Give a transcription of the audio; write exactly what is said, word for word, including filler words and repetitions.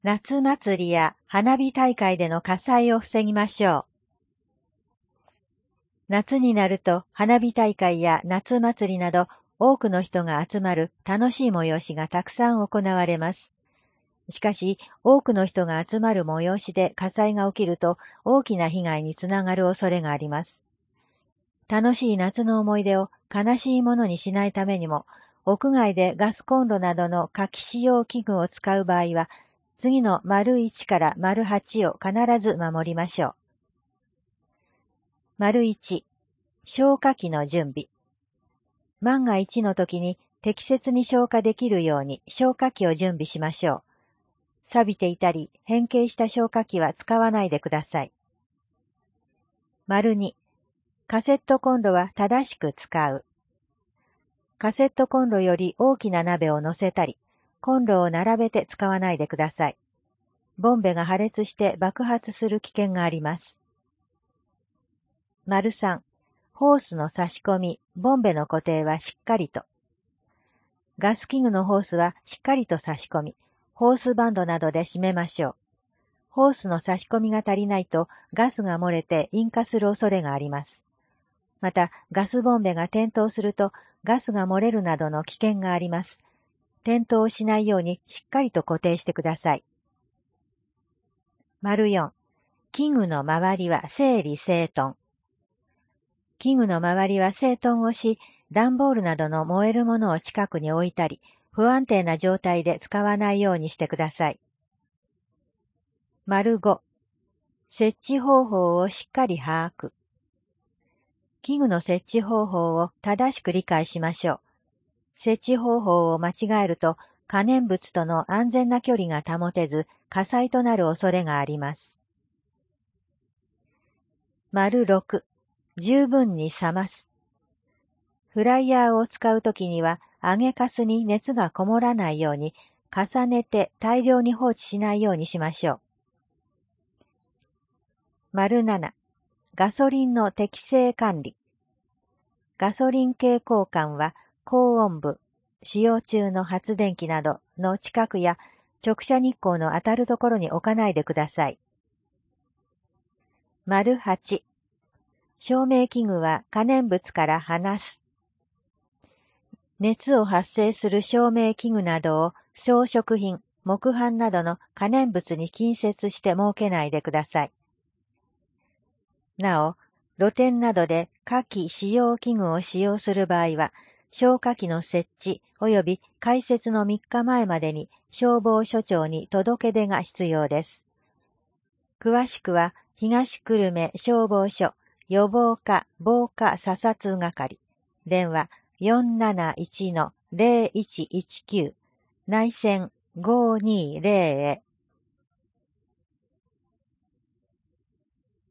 夏祭りや花火大会での火災を防ぎましょう。夏になると花火大会や夏祭りなど多くの人が集まる楽しい催しがたくさん行われます。しかし、多くの人が集まる催しで火災が起きると大きな被害につながる恐れがあります。楽しい夏の思い出を悲しいものにしないためにも、屋外でガスコンロなどの火気使用器具を使う場合は、次の丸いちから丸はちを必ず守りましょう。丸いち、消火器の準備。万が一の時に適切に消火できるように消火器を準備しましょう。錆びていたり変形した消火器は使わないでください。丸に、カセットコンロは正しく使う。カセットコンロより大きな鍋を乗せたり、コンロを並べて使わないでください。ボンベが破裂して爆発する危険があります。丸さん、ホースの差し込み、ボンベの固定はしっかりと。ガス器具のホースはしっかりと差し込み、ホースバンドなどで締めましょう。ホースの差し込みが足りないとガスが漏れて引火する恐れがあります。また、ガスボンベが点灯するとガスが漏れるなどの危険があります。点灯しないようにしっかりと固定してください。丸よん、器具の周りは整理整頓。器具の周りは整頓をし、段ボールなどの燃えるものを近くに置いたり、不安定な状態で使わないようにしてください。丸ご、設置方法をしっかり把握。器具の設置方法を正しく理解しましょう。設置方法を間違えると、可燃物との安全な距離が保てず、火災となる恐れがあります。丸ろく、十分に冷ます。フライヤーを使うときには、揚げかすに熱がこもらないように、重ねて大量に放置しないようにしましょう。丸なな、ガソリンの適正管理。ガソリン系交換は、高温部、使用中の発電機などの近くや直射日光の当たるところに置かないでください。丸はち、照明器具は可燃物から離す。熱を発生する照明器具などを装飾品、木版などの可燃物に近接して設けないでください。なお、露店などで火気使用器具を使用する場合は、消火器の設置及び開設のみっかまえまでに消防署長に届け出が必要です。詳しくは、東久留米消防署予防課防火査察係、電話 よんなないちのゼロいちいちきゅう、内線ごーにーゼロへ